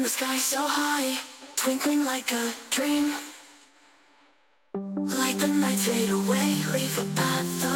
the sky so high, twinkling like a dream. Like the night fade away, leave a path